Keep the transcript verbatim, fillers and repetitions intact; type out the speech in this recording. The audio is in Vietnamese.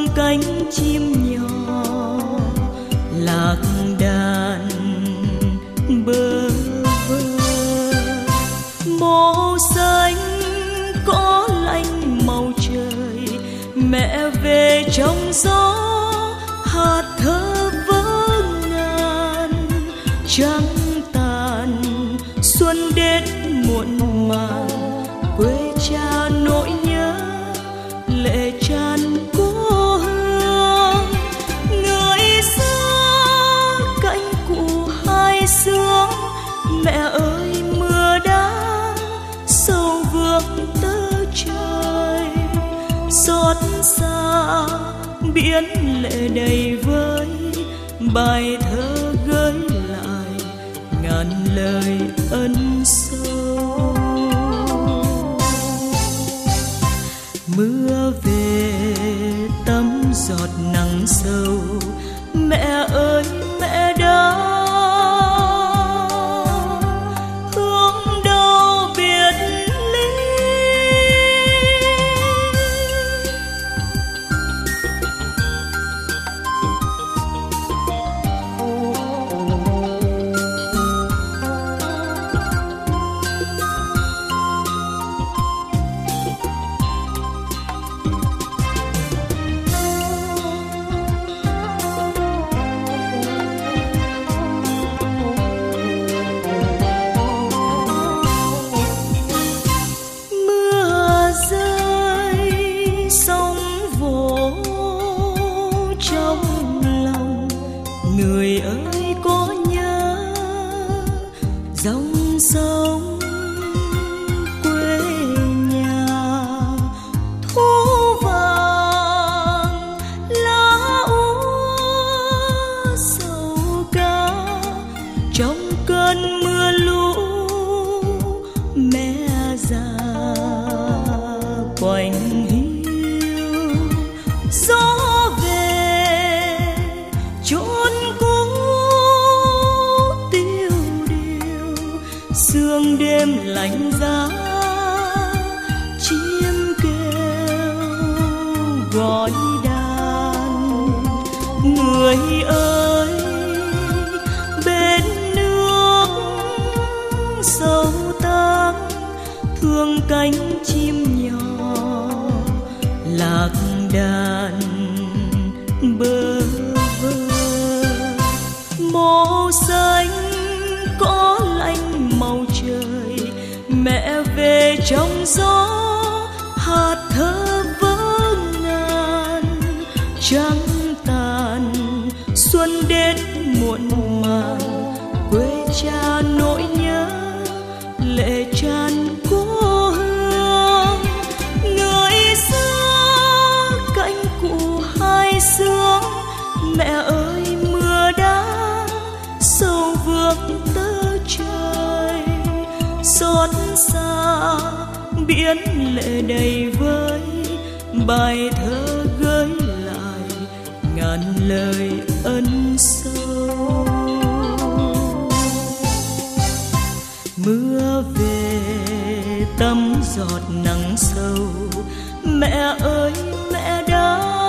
thương cánh chim nhỏ lạc đàn bơ vơ. Màu xanh có lạnh màu trời, mẹ về trong gió hạt thơ vỡ ngàn. Trăng tàn xuân đến muộn màng, quê cha nỗi nhớ lệ tràn cố hương. Người xưa cánh cù hai sướng, mẹ ơi mưa đá sâu vượt tơ trời. Xót xa biển lệ đầy vơi, bài thơ gửi lại ngàn lời ân sâu. Mưa về tắm giọt nắng sâu, mẹ ơi mẹ đã hướng đâu biệt ly. Người ơi có nhớ dòng sông quê nhà, thu vàng lá úa sầu ca. Trong cơn mưa lũ mẹ già quạnh hiu, gió về chốn sương đêm lạnh giá. Chim kêu gọi đàn, người ơi bên nước sâu tang, thương cánh chim nhỏ lạc đàn bơ vơ. Màu xanh có lạnh màu trời, mẹ về trong gió hạt thơ vỡ ngàn. Trăng tàn xuân đến muộn màng, quê cha nỗi nhớ lệ tràn cố hương. Người xưa cánh cù hai sướng, mẹ ơi mưa đá sâu vượt tơ trời. Xót xa biển lệ đầy vơi, bài thơ gửi lại ngàn lời ân sâu. Mưa về tắm giọt nắng sâu, mẹ ơi mẹ đã